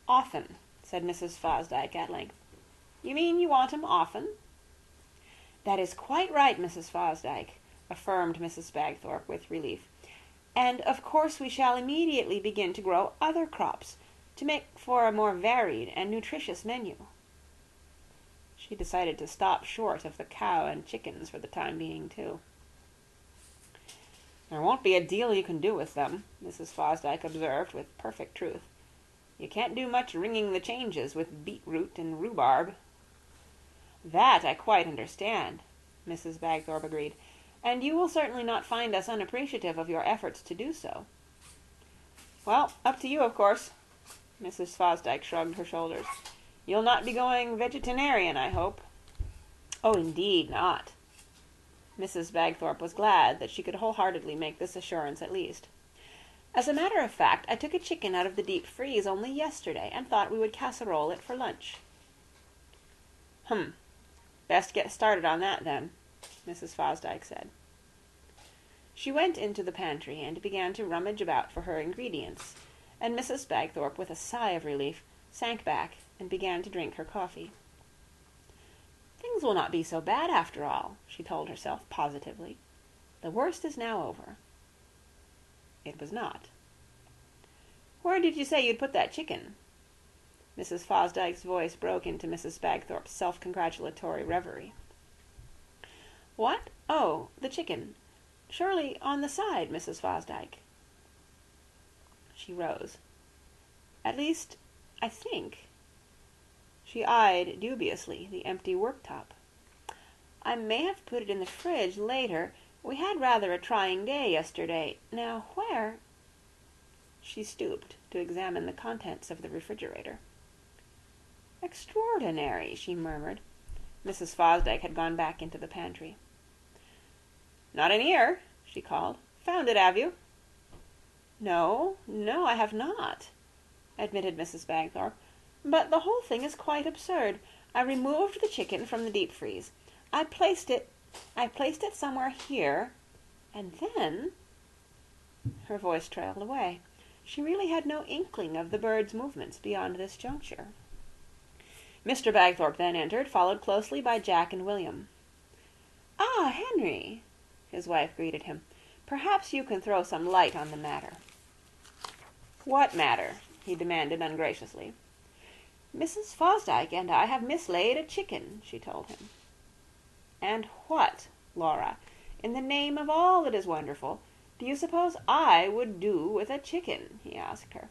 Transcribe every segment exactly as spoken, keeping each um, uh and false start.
"Often," said Missus Fosdyke at length. "You mean you want 'em often?" "That is quite right, Missus Fosdyke," affirmed Missus Bagthorpe with relief. "And of course we shall immediately begin to grow other crops, to make for a more varied and nutritious menu." She decided to stop short of the cow and chickens for the time being, too. "There won't be a deal you can do with them," Missus Fosdyke observed with perfect truth. "You can't do much ringing the changes with beetroot and rhubarb." "That I quite understand," Missus Bagthorpe agreed, "and you will certainly not find us unappreciative of your efforts to do so." "Well, up to you, of course." Missus Fosdyke shrugged her shoulders. "You'll not be going vegetarian, I hope." "Oh, indeed not." Missus Bagthorpe was glad that she could wholeheartedly make this assurance at least. "As a matter of fact, I took a chicken out of the deep freeze only yesterday, and thought we would casserole it for lunch." "Hum. Best get started on that, then," Missus Fosdyke said. She went into the pantry and began to rummage about for her ingredients, and Missus Bagthorpe, with a sigh of relief, sank back and began to drink her coffee. "Things will not be so bad after all," she told herself positively. "The worst is now over." It was not. "Where did you say you'd put that chicken?" Missus Fosdyke's voice broke into Missus Bagthorpe's self-congratulatory reverie. "What? Oh, the chicken. Surely on the side, Missus Fosdyke." She rose. "At least, I think." She eyed dubiously the empty worktop. "I may have put it in the fridge later. We had rather a trying day yesterday. Now where—" She stooped to examine the contents of the refrigerator. "Extraordinary," she murmured. Missus Fosdyke had gone back into the pantry. "Not in here," she called. "Found it, have you?" "No, no, I have not," admitted Missus Bagthorpe. "But the whole thing is quite absurd. I removed the chicken from the deep freeze. I placed it... I placed it somewhere here, and then—" Her voice trailed away. She really had no inkling of the bird's movements beyond this juncture. Mister Bagthorpe then entered, followed closely by Jack and William. "Ah, Henry," his wife greeted him. "Perhaps you can throw some light on the matter." "What matter?" he demanded ungraciously. "Missus Fosdyke and I have mislaid a chicken," she told him. "And what, Laura, in the name of all that is wonderful, do you suppose I would do with a chicken?" he asked her.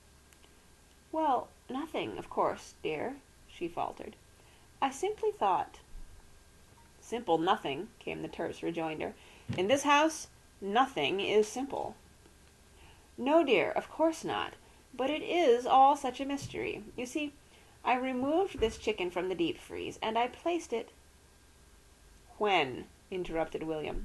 "Well, nothing, of course, dear," she faltered. "I simply thought—" "Simple nothing," came the terse rejoinder. "In this house, nothing is simple." "No, dear, of course not. But it is all such a mystery. You see, I removed this chicken from the deep freeze, and I placed it—" "When?" interrupted William.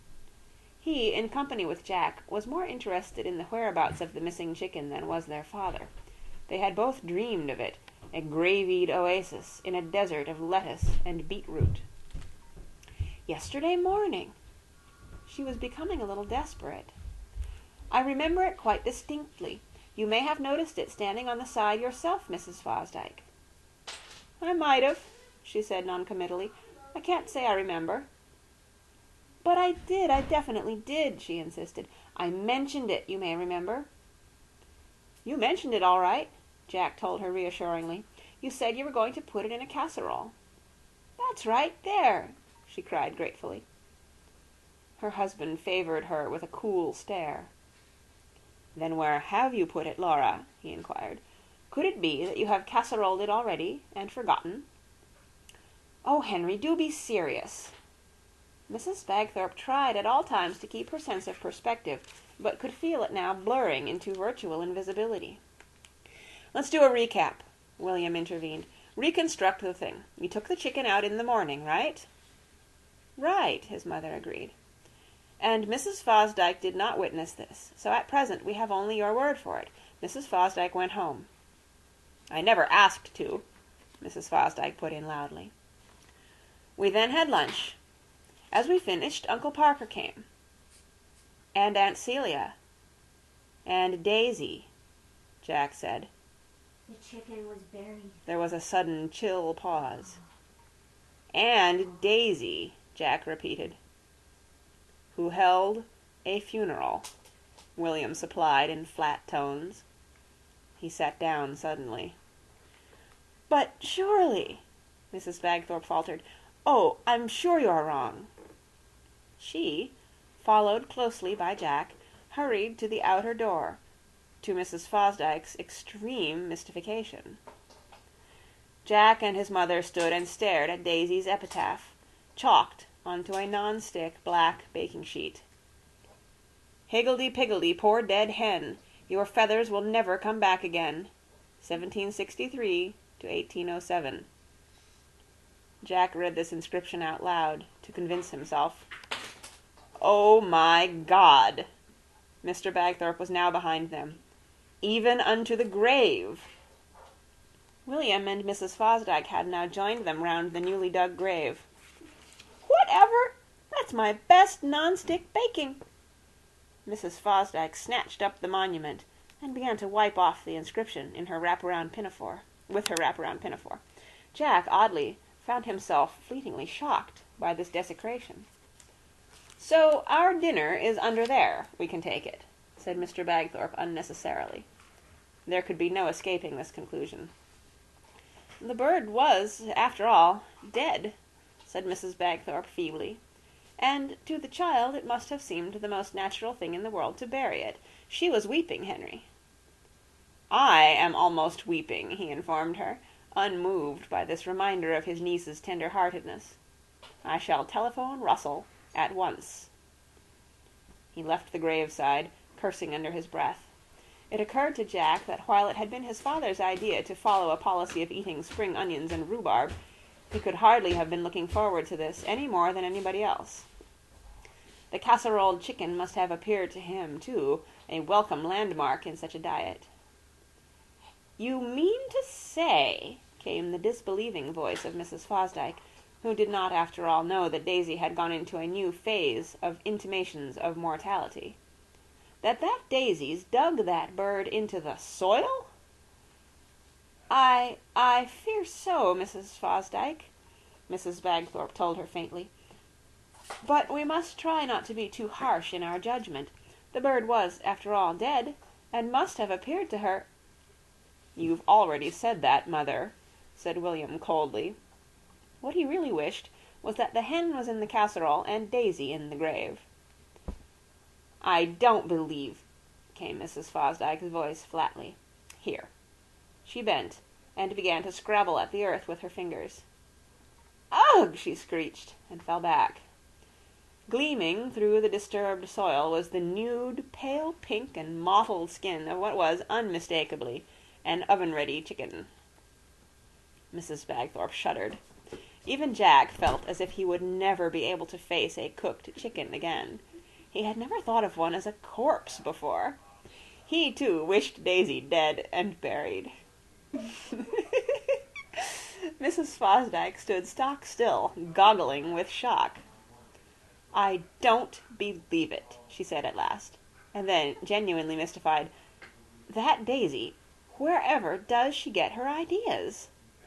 He, in company with Jack, was more interested in the whereabouts of the missing chicken than was their father. They had both dreamed of it, a gravied oasis in a desert of lettuce and beetroot. "Yesterday morning." She was becoming a little desperate. "I remember it quite distinctly. You may have noticed it standing on the side yourself, Missus Fosdyke." "I might have," she said noncommittally. "I can't say I remember." "But I did, I definitely did," she insisted. "I mentioned it, you may remember." "You mentioned it all right," Jack told her reassuringly. "You said you were going to put it in a casserole." "That's right, there," she cried gratefully. Her husband favored her with a cool stare. "Then where have you put it, Laura?" he inquired. "Could it be that you have casseroled it already and forgotten?" "Oh, Henry, do be serious." Missus Bagthorpe tried at all times to keep her sense of perspective, but could feel it now blurring into virtual invisibility. "Let's do a recap," William intervened. "Reconstruct the thing. You took the chicken out in the morning, right?" "Right," his mother agreed. "And Missus Fosdyke did not witness this, so at present we have only your word for it. Missus Fosdyke went home." "I never asked to," Missus Fosdyke put in loudly. "We then had lunch. As we finished, Uncle Parker came." "And Aunt Celia." "And Daisy," Jack said. The chicken was buried. There was a sudden chill pause. And Daisy, Jack repeated. Who held a funeral, William supplied in flat tones. He sat down suddenly. But surely, Missus Bagthorpe faltered. Oh, I'm sure you're wrong. She, followed closely by Jack, hurried to the outer door, to Missus Fosdyke's extreme mystification. Jack and his mother stood and stared at Daisy's epitaph, chalked onto a non-stick black baking sheet. Higgledy-piggledy, poor dead hen, your feathers will never come back again. seventeen sixty-three to eighteen oh seven. Jack read this inscription out loud to convince himself. Oh my God! Mister Bagthorpe was now behind them. Even unto the grave! William and Missus Fosdyke had now joined them round the newly dug grave. Whatever? That's my best non-stick baking. Missus Fosdyke snatched up the monument and began to wipe off the inscription in her wraparound pinafore, with her wraparound pinafore. Jack, oddly, found himself fleetingly shocked by this desecration. So our dinner is under there, we can take it, said Mister Bagthorpe unnecessarily. There could be no escaping this conclusion. The bird was, after all, dead, said Missus Bagthorpe feebly, and to the child it must have seemed the most natural thing in the world to bury it. She was weeping, Henry. I am almost weeping, he informed her, unmoved by this reminder of his niece's tender-heartedness. I shall telephone Russell at once. He left the graveside, cursing under his breath. It occurred to Jack that while it had been his father's idea to follow a policy of eating spring onions and rhubarb, he could hardly have been looking forward to this any more than anybody else. The casseroled chicken must have appeared to him, too, a welcome landmark in such a diet. You mean to say, came the disbelieving voice of Missus Fosdyke, who did not, after all, know that Daisy had gone into a new phase of intimations of mortality, that that Daisy's dug that bird into the soil? I, I fear so, Missus Fosdyke, Missus Bagthorpe told her faintly. But we must try not to be too harsh in our judgment. The bird was, after all, dead, and must have appeared to her. You've already said that, Mother, said William coldly. What he really wished was that the hen was in the casserole and Daisy in the grave. I don't believe, came Missus Fosdyke's voice flatly. Here. She bent, and began to scrabble at the earth with her fingers. Ugh! She screeched, and fell back. Gleaming through the disturbed soil was the nude, pale pink and mottled skin of what was unmistakably an oven-ready chicken. Missus Bagthorpe shuddered. Even Jack felt as if he would never be able to face a cooked chicken again. He had never thought of one as a corpse before. He, too, wished Daisy dead and buried. Missus Fosdyke stood stock still, goggling with shock. I don't believe it, she said at last, and then, genuinely mystified, that Daisy, wherever does she get her ideas?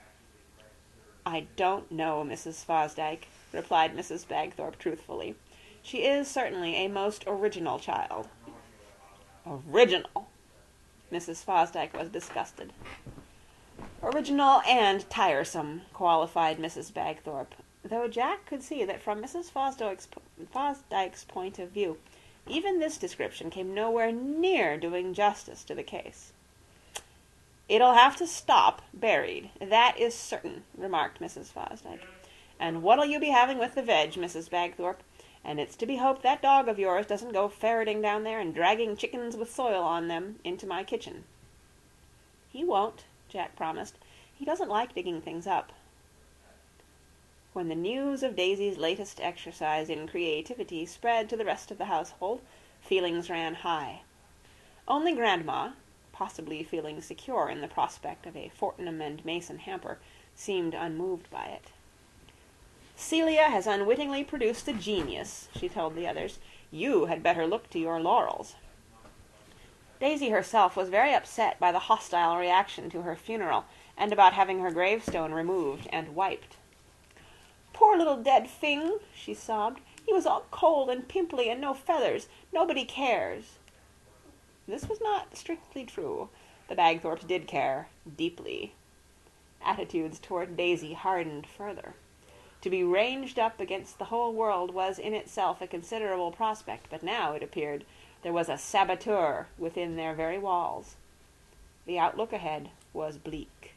I don't know, Missus Fosdyke, replied Missus Bagthorpe truthfully. She is certainly a most original child. Original! Missus Fosdyke was disgusted. Original and tiresome, qualified Missus Bagthorpe, though Jack could see that from Missus Fosdyke's, Fosdyke's point of view, even this description came nowhere near doing justice to the case. It'll have to stop buried, that is certain, remarked Missus Fosdyke. And what'll you be having with the veg, Missus Bagthorpe? And it's to be hoped that dog of yours doesn't go ferreting down there and dragging chickens with soil on them into my kitchen. He won't, Jack promised. He doesn't like digging things up. When the news of Daisy's latest exercise in creativity spread to the rest of the household, feelings ran high. Only Grandma, possibly feeling secure in the prospect of a Fortnum and Mason hamper, seemed unmoved by it. Celia has unwittingly produced a genius, she told the others. You had better look to your laurels. Daisy herself was very upset by the hostile reaction to her funeral and about having her gravestone removed and wiped. "Poor little dead thing," she sobbed. "He was all cold and pimply and no feathers. Nobody cares." This was not strictly true. The Bagthorpes did care, deeply. Attitudes toward Daisy hardened further. To be ranged up against the whole world was in itself a considerable prospect, but now, it appeared, there was a saboteur within their very walls. The outlook ahead was bleak.